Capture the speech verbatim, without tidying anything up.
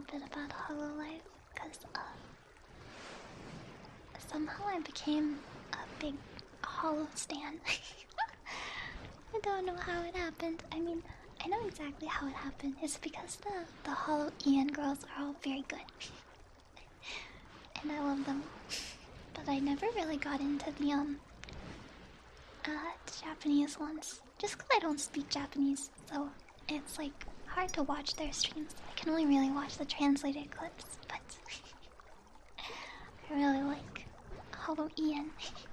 bit about Hololive because uh, somehow I became a big Hollow stan. I don't know how it happened. I mean, I know exactly how it happened. It's because the the Hollow Ian girls are all very good, and I love them. But I never really got into the um uh Japanese ones, just 'cause I don't speak Japanese, so it's like hard to watch their streams. I can only really watch the translated clips, but I really like Hollow Ian.